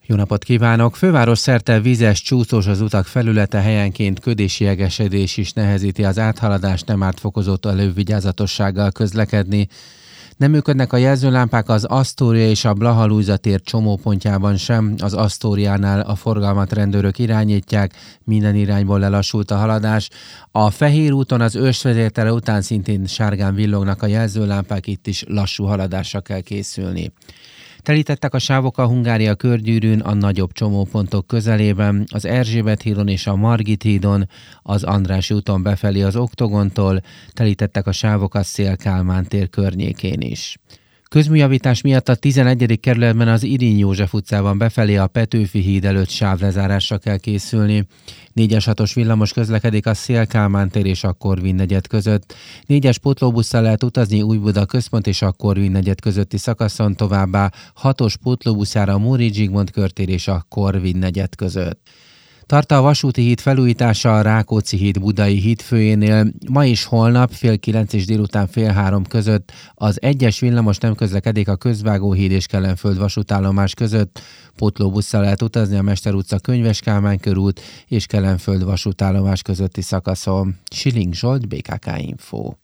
Jó napot kívánok! Főváros szerte vizes, csúszós az utak felülete, helyenként köd és jegesedés is nehezíti az áthaladást, nem árt fokozott elővigyázatossággal közlekedni. Nem működnek a jelzőlámpák az Asztória és a Blaha Lujza tér csomópontjában sem. Az Asztóriánál a forgalmat rendőrök irányítják, minden irányból lelassult a haladás. A Fehér úton az Ősvezértere után szintén sárgán villognak a jelzőlámpák, itt is lassú haladásra kell készülni. Telítettek a sávok a Hungária körgyűrűn, a nagyobb csomópontok közelében, az Erzsébet hídon és a Margit hídon, az Andrássy úton befelé az Oktogontól, telítettek a sávok a Széll-Kálmán tér környékén is. Közműjavítás miatt a 11. kerületben az Irinyi József utcában befelé a Petőfi híd előtt sávlezárásra kell készülni. 4-6-os villamos közlekedik a Széll-Kálmán tér és a Korvin negyed között. 4-es pótlóbusszal lehet utazni Újbuda központ és a Korvin negyed közötti szakaszon, továbbá 6-os pótlóbuszára a Móricz Zsigmond körtér és a Korvin negyed között. Tart a vasúti híd felújítása a Rákóczi híd Budai hídfőjénél. Ma és holnap fél 9 és délután fél 3 között az 1-es villamos nem közlekedik a Közvágóhíd és Kelenföld vasútállomás között. Pótlóbusszal lehet utazni a Mester utca, Könyves Kálmán körút és Kelenföld vasútállomás közötti szakaszon. Schilling Zsolt, BKK Info.